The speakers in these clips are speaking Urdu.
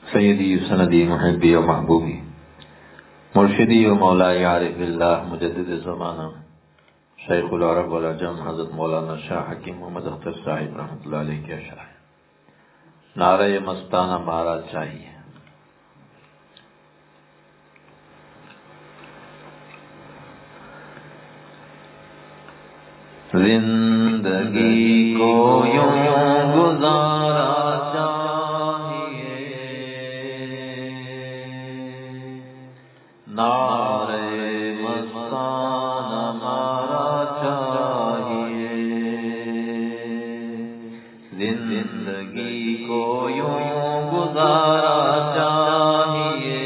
سیدی سندی محبی و محبوبی مرشدی و مولائی عارف اللہ مجدد زمانہ شیخ العرب والعجم حضرت مولانا شاہ حکیم محمد اختر صاحب رحمۃ اللہ علیہ کے اشعار نعرہ مستانہ مارا چاہیے۔ زندگی کو یوں گزارا چاہیے، نعرہ مستانہ مارا چاہیے، زندگی کو یوں گزارا چاہیے،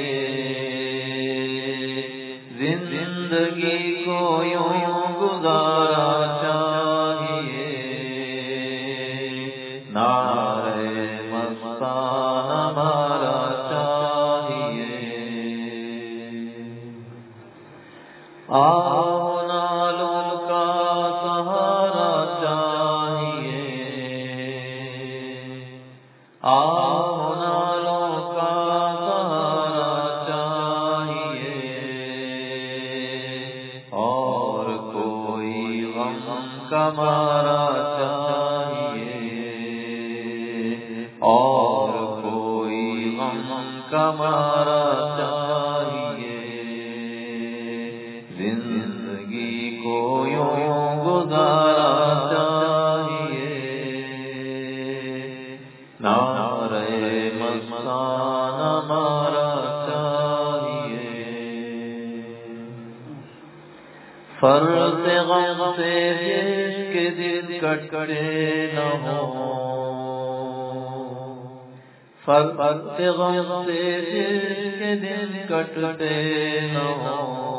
زندگی کو یوں گزارا چاہیے، نعرہ مستانہ مارا چاہیے۔ نالوں کا سہارا چاہیے، نالوں کا سہارا چاہیے، اور کوئی غم کا مارا چاہیے، اور کوئی غم کا مارا چاہیے، زندگی کو یوں گزارا چاہیے، نعرہ مستانہ مارا چاہیے۔ فرط غم سے جس کے دل کٹے نہ ہو، فرط غم سے جس کے دل کٹے نہ ہو،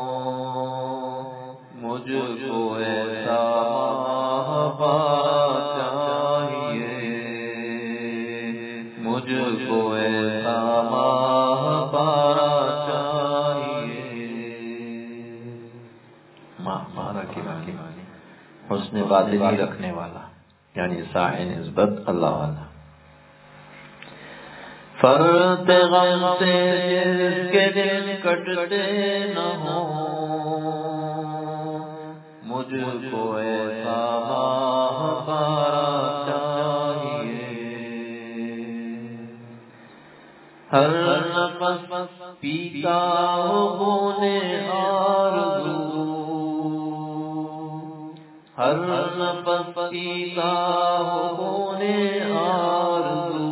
مجھ کو ایسا ماہبا چاہیے، مجھ کو ایسا ماہبا چاہیے۔ ماہبارہ کی معنی حسن باطنی رکھنے والا، یعنی صاحب نسبت اللہ والا۔ فرط غم سے جس کے دل کٹے نہ ہو، مجھ کو ایسا ماہبارہ چاہیے، ہر نفس پیتا ہو خون آرزو، ہر نفس پیتا ہو خون آرزو،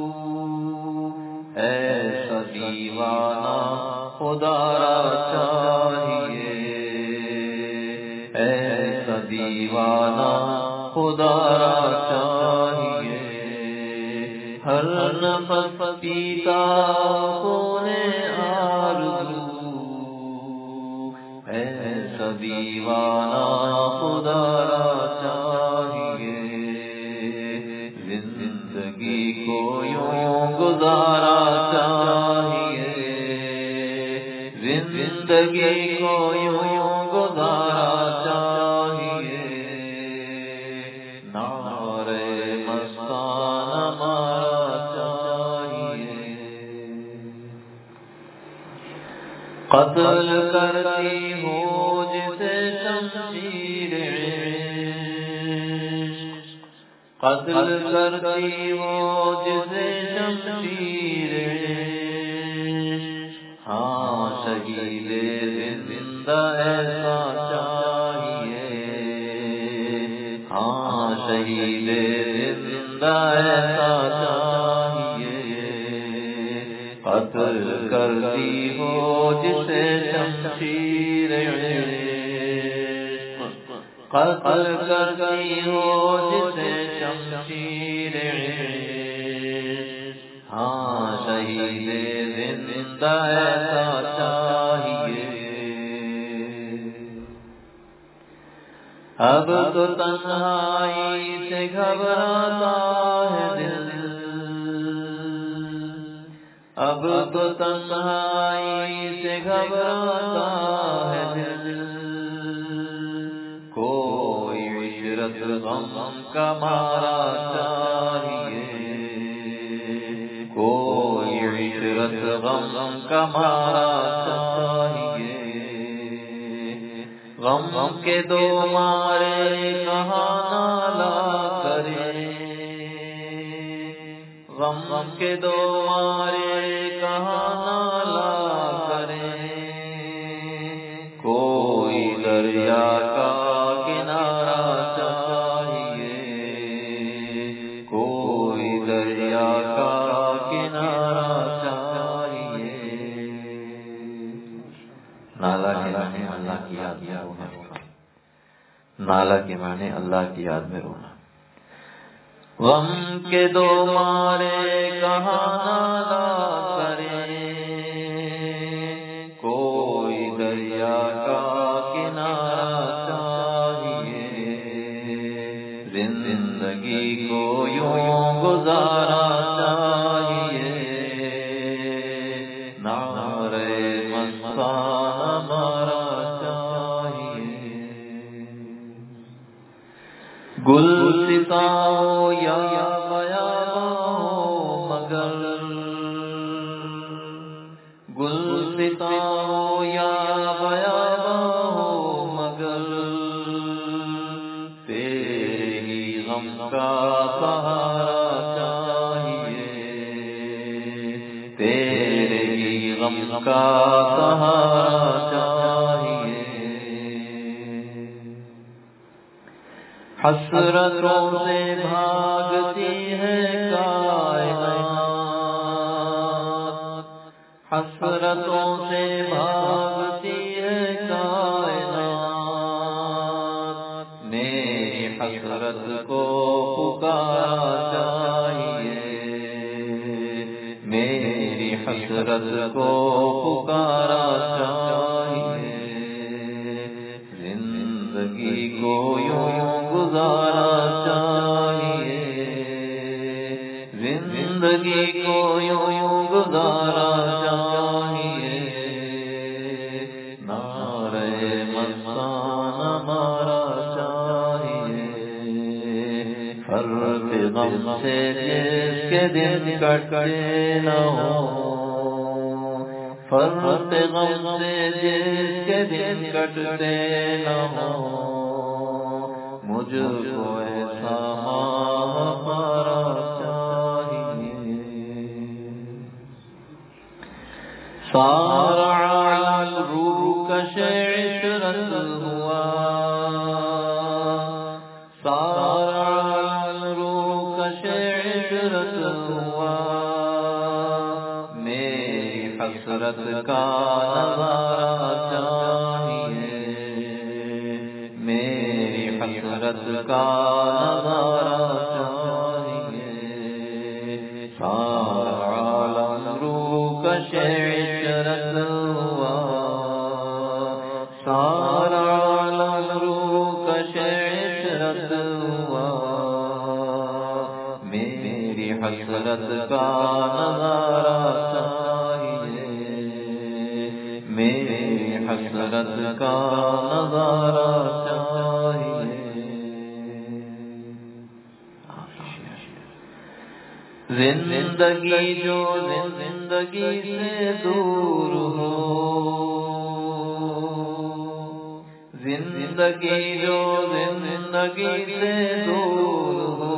ایسا دیوانہ خدا را چاہیے، ایسا دیوانہ خدا را چاہیے، ہر نفس پیتا خون آرزو، ایسا دیوانہ خدا را چاہیے، زندگی کو یوں گزارا چاہیے، زندگی کو یوں گزارا چاہیے، نعرہ مستانہ مارا چاہیے۔ قتل کرتی ہو جسے شمشیر عشق، قتل کرتی ہو جسے شمشیر عشق، ہاں شہید زندہ ایسا چاہیے، ہاں شہید زندہ ایسا چاہیے، قتل کرتی ہو جسے شمشیر عشق، قتل کرتی ہو جسے شمشیر عشق، ہاں شہید زندہ ایسا چاہیے۔ اب تو تنہائی سے گھبراتا ہے دل، اب تو تنہائی سے گھبراتا ہے دل، کوئی عشرت غم کا مارا چاہیے، کوئی عشرت غم کا مارا چاہیے، غم کے دو مارے کہاں نالا کرے، غم کے دو مارے کہاں نالا کرے، کوئی دریا کا کنارہ چاہیے، کوئی دریا کا کنارہ چاہیے۔ نالا کے معنی اللہ کی یاد میں رونا، نالا کے معنی اللہ کی یاد میں رونا۔ غم کے دو مارے کہاں نالا کرے، کوئی دریا کا کنارہ چاہیے، زندگی کو یوں گزارا چاہیے، نعرہ مستان ہمارا چاہیے۔ گلستاں ہو یا بیاباں ہو مگر، گلستاں ہو یا بیاباں ہو مگر، تیرے ہی غم کا سہارا چاہیے، تیرے ہی غم کا سہارا چاہیے۔ حسرتوں سے بھاگتی ہے کائنات، حسرتوں سے بھاگتی ہے کائنات، میری حسرت کو پکارا چاہیے، میری حسرت کو پکارا چاہیے، زندگی کو یوں گزارا چاہیے، زندگی کو یوں گزارا چاہیے، نعرہ مستان ہمارا چاہیے۔ فرق غم سے جس کے دن کٹے نہ ہو، فرق غم سے جس کے دن کٹتے نہ ہو، مجھ کو ایسا ہمارا چاہیے۔ سارا روح کش عشرت ہوا، سارا روح کش عشرت ہوا، میری حسرت کا نظارہ چاہیے، میری حسرت کا نظارہ چاہیے، سارا عالم روح کش عشرت ہوا، سارا عالم روح کش عشرت ہوا، میری حسرت کا نظارہ چاہیے، میری حسرت کا نظارہ چاہیے۔ زندگی جو زندگی سے دور ہو، زندگی جو زندگی سے دور ہو،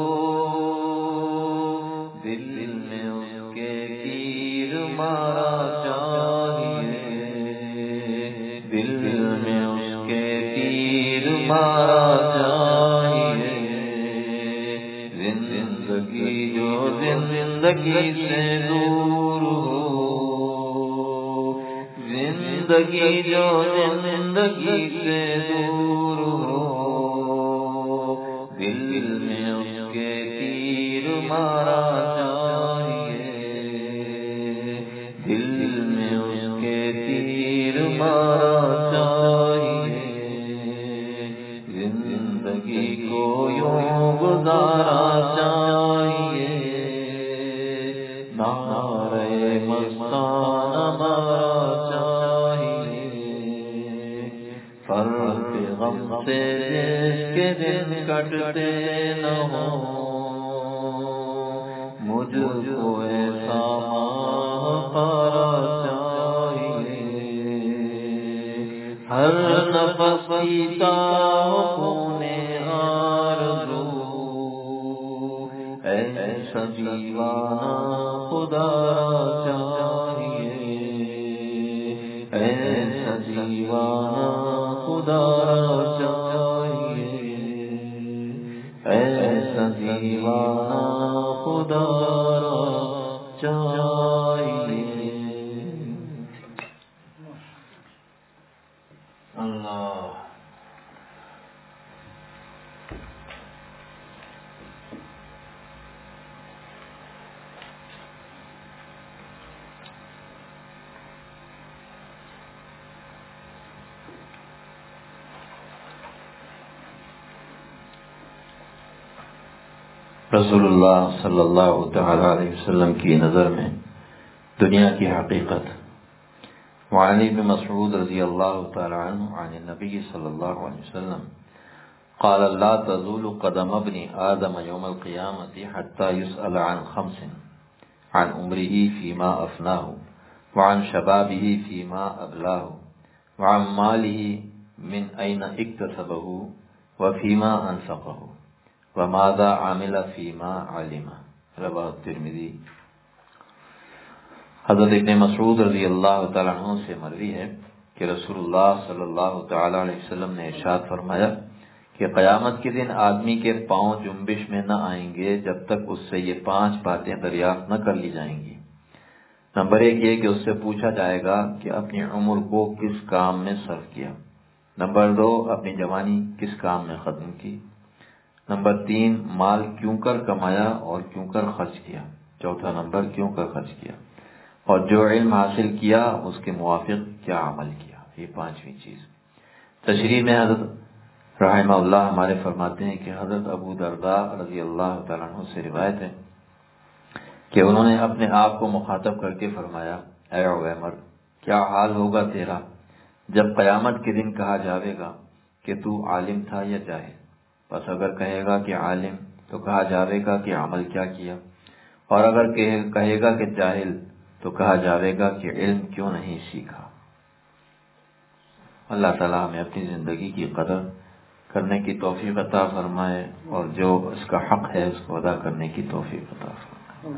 دل میں اس کے تیر مارا چاہیے، دل میں اس کے تیر مارا چاہیے، زندگی جو زندگی سے دور ہو، زندگی جو زندگی سے دور ہو، دل میں اس کے تیر مارا چاہیے، دل میں اس کے تیر مارا چاہیے، زندگی کو یوں گزارا چاہیے، نعرہ مستان ہمارا چاہیے، فرق غم سے جس کے دن کٹتے نہ ہو، مجھ کو ایسا نفس پیتا خون آرزو، ایسا دیوانہ خدا چاہیے، ایسا دیوانہ خدا چاہیے، ایسا دیوانہ خدا چاہیے۔ اللہ رسول اللہ صلی اللہ تعالی علیہ وسلم کی نظر میں دنیا کی حقیقت۔ وعن ابن مسعود رضی اللہ تعالی عنہ عن النبی صلی اللہ علیہ وسلم قال لا تزول قدم ابن آدم یوم القیامت حتى يسأل عن خمس، عن عمره فيما أفناه، وعن شبابه فيما أبلاه، وعن ماله من أين اكتسبه، وفيما أنفقه، وماذا عمل فيما علم۔ رواه الترمذی۔ حضرت ابن مسعود رضی اللہ تعالیٰ عنہ سے مروی ہے کہ رسول اللہ صلی اللہ تعالیٰ علیہ وسلم نے ارشاد فرمایا کہ قیامت کے دن آدمی کے پاؤں جنبش میں نہ آئیں گے جب تک اس سے یہ 5 باتیں دریافت نہ کر لی جائیں گی۔ نمبر 1 یہ کہ اس سے پوچھا جائے گا کہ اپنی عمر کو کس کام میں صرف کیا۔ نمبر 2 اپنی جوانی کس کام میں ختم کی۔ نمبر 3 مال کیوں کر کمایا اور کیوں کر خرچ کیا۔ چوتھا نمبر کیوں کر خرچ کیا، اور جو علم حاصل کیا اس کے موافق کیا عمل کیا۔ یہ 5ویں چیز۔ تشریح میں حضرت رحمہ اللہ ہمارے فرماتے ہیں کہ حضرت ابو درداء رضی اللہ تعالیٰ عنہ سے روایت ہے کہ انہوں نے اپنے آپ کو مخاطب کر کے فرمایا، اے عویمر، کیا حال ہوگا تیرا جب قیامت کے دن کہا جاوے گا کہ تو عالم تھا یا جاہل؟ بس اگر کہے گا کہ عالم تو کہا جاوے گا کہ عمل کیا کیا، اور اگر کہے گا کہ جاہل تو کہا جاوے گا کہ علم کیوں نہیں سیکھا۔ اللہ تعالیٰ ہمیں اپنی زندگی کی قدر کرنے کی توفیق عطا فرمائے، اور جو اس کا حق ہے اس کو ادا کرنے کی توفیق عطا فرمائے۔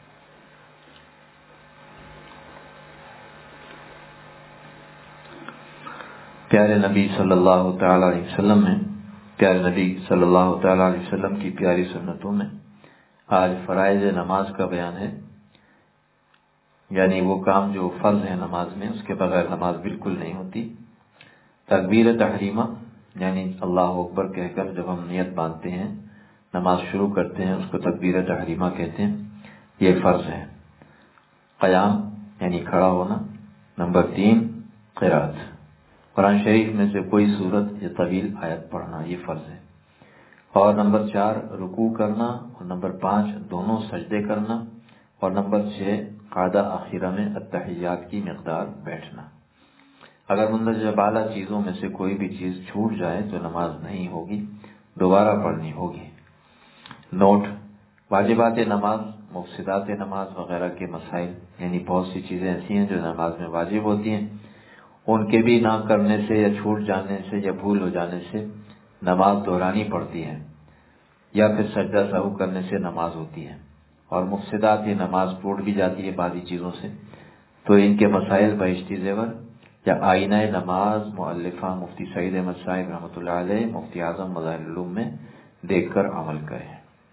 پیارے نبی صلی اللہ تعالی علیہ وسلم میں، پیارے نبی صلی اللہ تعالی علیہ وسلم کی پیاری سنتوں میں آج فرائض نماز کا بیان ہے، یعنی وہ کام جو فرض ہے نماز میں، اس کے بغیر نماز بالکل نہیں ہوتی۔ تکبیر تحریمہ یعنی اللہ اکبر کہہ کر جب ہم نیت باندھتے ہیں، نماز شروع کرتے ہیں، اس کو تکبیر تحریمہ کہتے ہیں، یہ فرض ہے۔ قیام یعنی کھڑا ہونا۔ نمبر 3 قرات، قرآن شریف میں سے کوئی سورت یا طویل آیت پڑھنا، یہ فرض ہے۔ اور نمبر 4 رکوع کرنا، اور نمبر 5 دونوں سجدے کرنا، اور نمبر 6 قاعدہ آخرہ میں التحیات کی مقدار بیٹھنا۔ اگر مندرجہ بالا چیزوں میں سے کوئی بھی چیز چھوٹ جائے تو نماز نہیں ہوگی، دوبارہ پڑھنی ہوگی۔ نوٹ: واجبات نماز، مفسدات نماز وغیرہ کے مسائل، یعنی بہت سی چیزیں ایسی ہیں جو نماز میں واجب ہوتی ہیں، ان کے بھی نہ کرنے سے یا چھوٹ جانے سے یا بھول ہو جانے سے نماز دہرانی پڑتی ہے، یا پھر سجدہ سہو کرنے سے نماز ہوتی ہے۔ اور مفسدات یہ نماز ٹوٹ بھی جاتی ہے بعضی چیزوں سے، تو ان کے مسائل بہشتی زیور یا آئینہ نماز مؤلفہ مفتی سعید احمد صاحب رحمۃ اللہ علیہ مفتی اعظم مظاہر العلوم میں دیکھ کر عمل کریں۔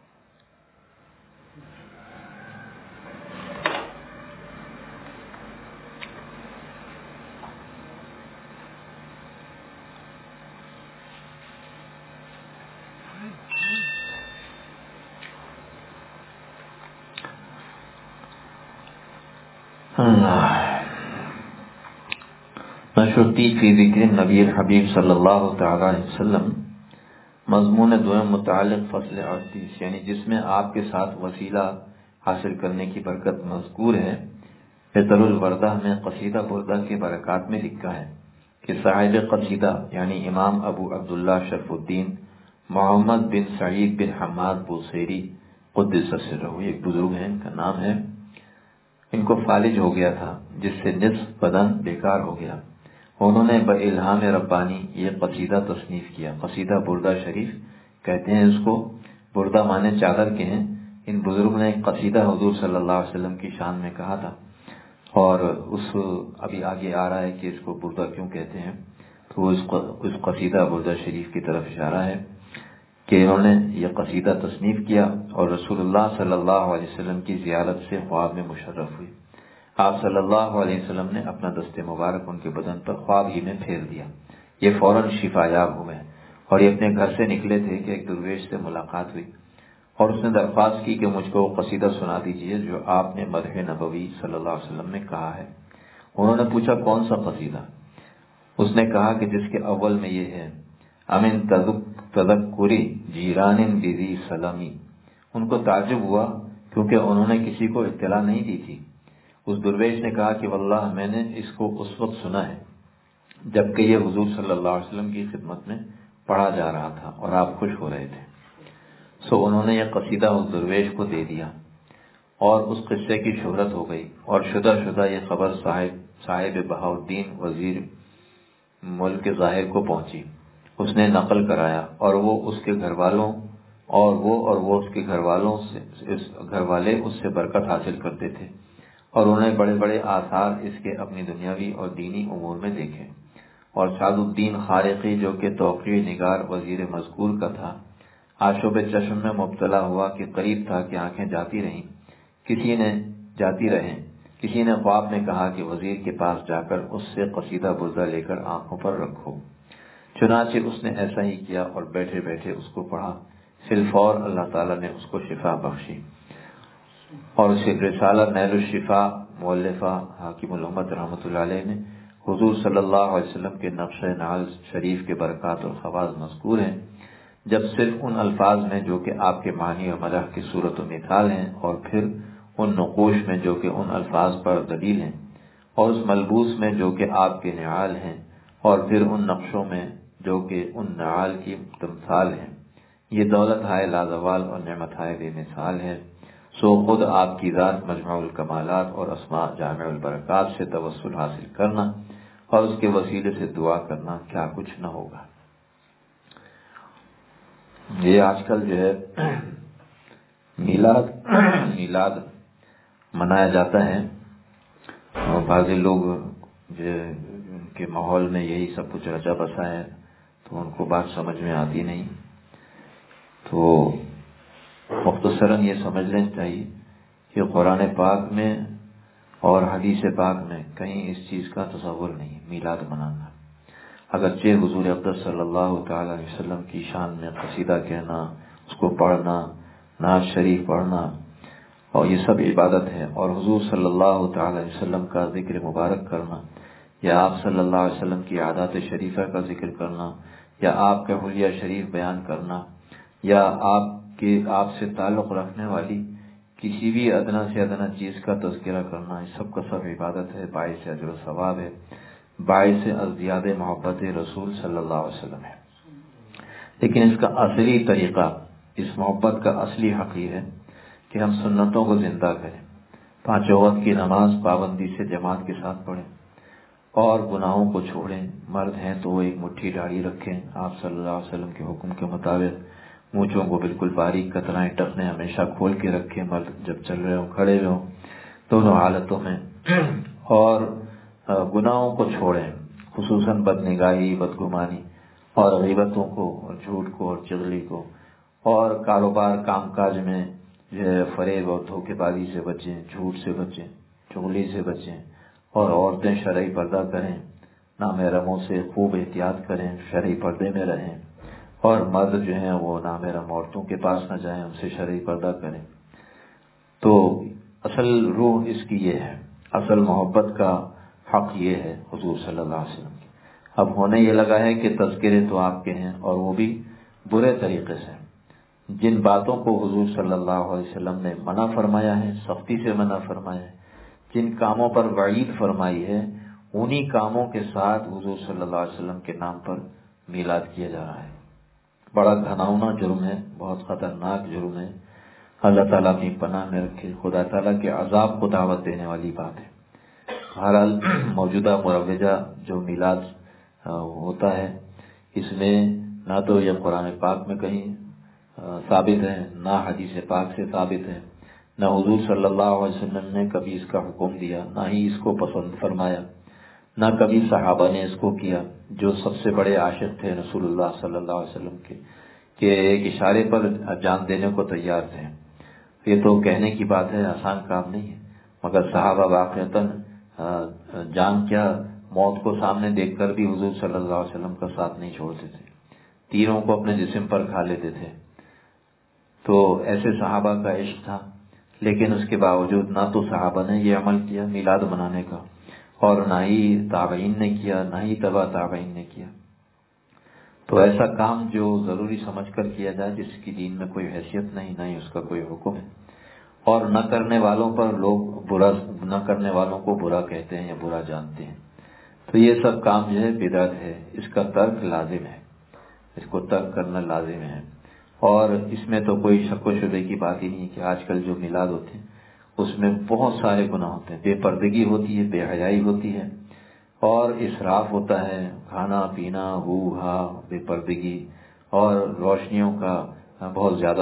نشرتی فی ذکر نبی الحبیب صلی اللہ تعالی علیہ وسلم، مضمون دوم متعلق فصل 38، یعنی جس میں آپ کے ساتھ وسیلہ حاصل کرنے کی برکت مذکور ہے۔ بہتر الوردہ میں قصیدہ بردہ کے برکات میں لکھا ہے کہ صاحب قصیدہ یعنی امام ابو عبداللہ شرف الدین محمد بن سعید بن حماد بوصیری قدس سرہ، ایک بزرگ ہیں، ان کا نام ہے۔ ان کو فالج ہو گیا تھا، جس سے نصف بدن بیکار ہو گیا، انہوں نے بِالہام ربانی یہ قصیدہ تصنیف کیا، قصیدہ بردہ شریف کہتے ہیں اس کو، بردہ مانے چادر کے ہیں۔ ان بزرگ نے ایک قصیدہ حضور صلی اللہ علیہ وسلم کی شان میں کہا تھا، اور ابھی آگے آ رہا ہے کہ اس کو بردہ کیوں کہتے ہیں، تو اس قصیدہ بردہ شریف کی طرف اشارہ ہے کہ انہوں نے یہ قصیدہ تصنیف کیا اور رسول اللہ صلی اللہ علیہ وسلم کی زیارت سے خواب میں مشرف ہوئی۔ آپ صلی اللہ علیہ وسلم نے اپنا دست مبارک ان کے بدن پر خواب ہی میں پھیر دیا، یہ فوراً شفا یاب ہوئے، اور یہ اپنے گھر سے نکلے تھے کہ ایک درویش سے ملاقات ہوئی اور اس نے درخواست کی کہ مجھ کو وہ قصیدہ سنا دیجئے جو آپ نے مدح نبوی صلی اللہ علیہ وسلم میں کہا ہے۔ انہوں نے پوچھا کون سا قصیدہ؟ اس نے کہا کہ جس کے اول میں یہ ہے امن تذکری جیران بذی سلامی۔ ان کو تعجب ہوا کیونکہ انہوں نے کسی کو اطلاع نہیں دی تھی۔ اس درویش نے کہا کہ واللہ میں نے اس کو اس وقت سنا ہے جبکہ یہ حضور صلی اللہ علیہ وسلم کی خدمت میں پڑھا جا رہا تھا اور آپ خوش ہو رہے تھے۔ سو انہوں نے یہ قصیدہ اس درویش کو دے دیا اور اس قصے کی شہرت ہو گئی، اور شدہ یہ خبر صاحب بہاؤالدین وزیر ملک ظاہر کو پہنچی۔ اس نے نقل کرایا اور وہ اس کے گھر والوں اس کے گھر والے اس سے برکت حاصل کرتے تھے، اور انہوں نے بڑے بڑے آثار اس کے اپنی دنیاوی اور دینی امور میں دیکھے۔ اور سعد الدین خارقی جو کہ توقیع نگار وزیر مذکور کا تھا، آشوب چشم میں مبتلا ہوا کہ قریب تھا کہ آنکھیں جاتی رہیں۔ کسی نے خواب میں کہا کہ وزیر کے پاس جا کر اس سے قصیدہ بردہ لے کر آنکھوں پر رکھو۔ چنانچہ اس نے ایسا ہی کیا اور بیٹھے بیٹھے اس کو پڑھا۔ فی الفور اللہ تعالیٰ نے اس کو شفا بخشی، اور اس رسالہ نیل الشفا مؤلفہ حاکم الامت رحمۃ اللہ علیہ نے حضور صلی اللہ علیہ وسلم کے نقش نعل شریف کے برکات اور خواص مذکور ہیں، جب صرف ان الفاظ میں جو کہ آپ کے معنی اور مدح کی صورت و مثال ہیں، اور پھر ان نقوش میں جو کہ ان الفاظ پر دلیل ہیں، اور اس ملبوس میں جو کہ آپ کے نعال ہیں، اور پھر ان نقشوں میں جو کہ ان نعال کی تمثال ہیں۔ یہ دولت ہائے لازوال اور نعمت ہائے بے مثال ہے۔ سو خود آپ کی ذات مجمع الکمالات اور اسماء جامع البرکات سے توسل حاصل کرنا اور اس کے وسیلے سے دعا کرنا کیا کچھ نہ ہوگا۔ یہ آج کل جو ہے میلاد منایا جاتا ہے، اور بعض لوگ جو ان کے ماحول میں یہی سب کچھ رچا بسا ہے تو ان کو بات سمجھ میں آتی نہیں، تو مختصراً یہ سمجھ لینا چاہیے کہ قرآن پاک میں اور حدیث پاک میں کہیں اس چیز کا تصور نہیں میلاد منانا۔ اگرچہ حضور اقدس صلی اللہ تعالی علیہ وسلم کی شان میں قصیدہ کہنا، اس کو پڑھنا، نعت شریف پڑھنا، اور یہ سب عبادت ہے، اور حضور صلی اللہ تعالی علیہ وسلم کا ذکر مبارک کرنا، یا آپ صلی اللہ علیہ وسلم کی عادات شریفہ کا ذکر کرنا، یا آپ کا حلیہ شریف بیان کرنا، یا آپ سے تعلق رکھنے والی کسی بھی ادنا سے ادنا چیز کا تذکرہ کرنا، اس سب کا سب عبادت ہے، باعث اجر و ثواب ہے، باعث ازدیاد محبت رسول صلی اللہ علیہ وسلم ہے۔ لیکن اس کا اصلی طریقہ، اس محبت کا اصلی حق یہ ہے کہ ہم سنتوں کو زندہ کریں، 5 وقت کی نماز پابندی سے جماعت کے ساتھ پڑھیں، اور گناہوں کو چھوڑیں۔ مرد ہیں تو وہ ایک مٹھی داڑھی رکھیں آپ صلی اللہ علیہ وسلم کے حکم کے مطابق، مونچھوں کو بالکل باریک کترائیں، ٹخنے ہمیشہ کھول کے رکھیں، مرد جب چل رہے ہوں کھڑے ہوئے ہوں دونوں حالتوں میں، اور گناہوں کو چھوڑیں، خصوصاً بدنگاہی، بدگمانی اور غیبتوں کو اور جھوٹ کو اور چغلی کو، اور کاروبار کام کاج میں جو ہے فریب اور دھوکے بازی سے بچیں، جھوٹ سے بچیں، چغلی سے بچیں، اور عورتیں شرعی پردہ کریں، نامحرموں سے خوب احتیاط کریں، شرعی پردے میں رہیں، اور مرد جو ہیں وہ نامحرم عورتوں کے پاس نہ جائیں، ان سے شرعی پردہ کریں۔ تو اصل روح اس کی یہ ہے، اصل محبت کا حق یہ ہے حضور صلی اللہ علیہ وسلم کی۔ اب ہونے یہ لگا ہے کہ تذکرے تو آپ کے ہیں، اور وہ بھی برے طریقے سے۔ جن باتوں کو حضور صلی اللہ علیہ وسلم نے منع فرمایا ہے، سختی سے منع فرمایا ہے، جن کاموں پر وعید فرمائی ہے، انہی کاموں کے ساتھ حضور صلی اللہ علیہ وسلم کے نام پر میلاد کیا جا رہا ہے۔ بڑا گھناؤنا جرم ہے، بہت خطرناک جرم ہے، اللہ تعالیٰ اپنی پناہ میں رکھے، خدا تعالیٰ کے عذاب کو دعوت دینے والی بات ہے۔ بہرحال موجودہ مروجہ جو میلاد ہوتا ہے، اس میں نہ تو یہ قرآن پاک میں کہیں ثابت ہے، نہ حدیث پاک سے ثابت ہے، نہ حضور صلی اللہ علیہ وسلم نے کبھی اس کا حکم دیا، نہ ہی اس کو پسند فرمایا، نہ کبھی صحابہ نے اس کو کیا جو سب سے بڑے عاشق تھے رسول اللہ صلی اللہ علیہ وسلم کے، کہ ایک اشارے پر جان دینے کو تیار تھے۔ یہ تو کہنے کی بات ہے، آسان کام نہیں ہے، مگر صحابہ واقعتاً جان کیا موت کو سامنے دیکھ کر بھی حضور صلی اللہ علیہ وسلم کا ساتھ نہیں چھوڑتے تھے، تیروں کو اپنے جسم پر کھا لیتے تھے۔ تو ایسے صحابہ کا عشق تھا، لیکن اس کے باوجود نہ تو صحابہ نے یہ عمل کیا میلاد منانے کا، اور نہ ہی تابعین نے کیا، نہ ہی تبع تابعین نے کیا۔ تو ایسا کام جو ضروری سمجھ کر کیا جائے جس کی دین میں کوئی حیثیت نہیں، نہ ہی اس کا کوئی حکم ہے، اور نہ کرنے والوں پر لوگ نہ کرنے والوں کو برا کہتے ہیں یا برا جانتے ہیں، تو یہ سب کام جو ہے بدعت ہے، اس کا ترک لازم ہے، اس کو ترک کرنا لازم ہے۔ اور اس میں تو کوئی شک و شبے کی بات ہی نہیں کہ آج کل جو میلاد ہوتے ہیں اس میں بہت سارے گناہ ہوتے ہیں، بے پردگی ہوتی ہے، بے حیائی ہوتی ہے، اور اسراف ہوتا ہے، کھانا پینا، ہو ہا، بے پردگی، اور روشنیوں کا بہت زیادہ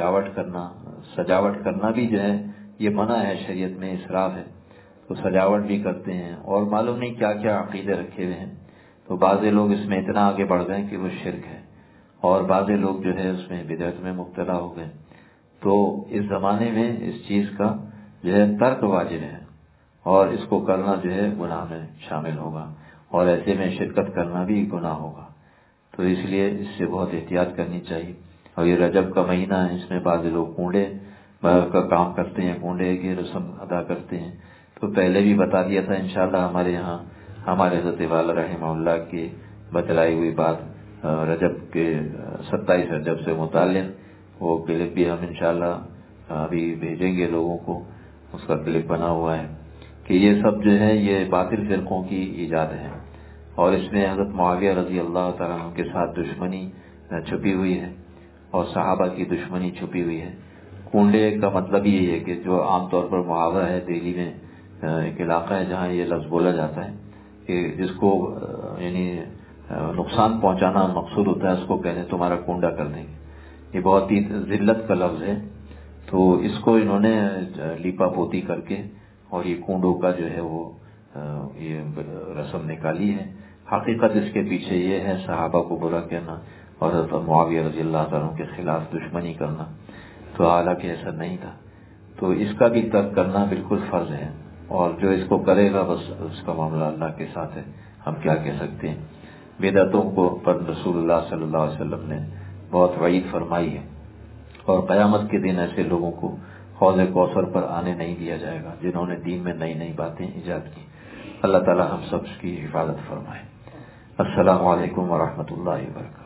سجاوٹ کرنا بھی جو ہے یہ منع ہے، شریعت میں اسراف ہے، تو سجاوٹ بھی کرتے ہیں، اور معلوم نہیں کیا کیا عقیدے رکھے ہوئے ہیں۔ تو بعض لوگ اس میں اتنا آگے بڑھ گئے کہ وہ شرک ہے، اور بعض لوگ جو ہے اس میں بدعت میں مبتلا ہو گئے۔ تو اس زمانے میں اس چیز کا جو ہے ترک واجب ہے، اور اس کو کرنا جو ہے گناہ میں شامل ہوگا، اور ایسے میں شرکت کرنا بھی گناہ ہوگا۔ تو اس لیے اس سے بہت احتیاط کرنی چاہیے۔ اور یہ رجب کا مہینہ ہے، اس میں بعض لوگ کنڈے کا کام کرتے ہیں، کنڈے کی رسم ادا کرتے ہیں۔ تو پہلے بھی بتا دیا تھا انشاءاللہ ہمارے یہاں ہمارے حضرت والا رحمہ اللہ کی بتلائی ہوئی بات، رجب کے 27 رجب سے متعلق وہ کلپ بھی ہم انشاءاللہ ابھی بھیجیں گے لوگوں کو، اس کا کلپ بنا ہوا ہے کہ یہ سب جو ہے یہ باطل فرقوں کی ایجاد ہے، اور اس میں حضرت معاویہ رضی اللہ تعالیٰ عنہ کے ساتھ دشمنی چھپی ہوئی ہے، اور صحابہ کی دشمنی چھپی ہوئی ہے۔ کنڈے کا مطلب یہی ہے کہ جو عام طور پر محاورہ ہے، دہلی میں ایک علاقہ ہے جہاں یہ لفظ بولا جاتا ہے کہ جس کو یعنی نقصان پہنچانا مقصود ہوتا ہے، اس کو کہتے ہیں تمہارا کنڈا کر دیں گے، یہ بہت ہی ذلت کا لفظ ہے۔ تو اس کو انہوں نے لیپا پوتی کر کے اور یہ کنڈوں کا جو ہے وہ یہ رسم نکالی ہے۔ حقیقت اس کے پیچھے یہ ہے صحابہ کو برا کہنا اور حضرت معاویہ رضی اللہ تعالیٰ کے خلاف دشمنی کرنا، تو حالانکہ ایسا نہیں تھا۔ تو اس کا بھی ترک کرنا بالکل فرض ہے، اور جو اس کو کرے گا بس اس کا معاملہ اللہ کے ساتھ ہے، ہم کیا کہہ سکتے ہیں۔ بدعتوں کو پر رسول اللہ صلی اللہ علیہ وسلم نے بہت وعید فرمائی ہے، اور قیامت کے دن ایسے لوگوں کو حوض کوثر پر آنے نہیں دیا جائے گا جنہوں نے دین میں نئی نئی باتیں ایجاد کی۔ اللہ تعالی ہم سب کی حفاظت فرمائے۔ السلام علیکم ورحمۃ اللہ وبرکاتہ۔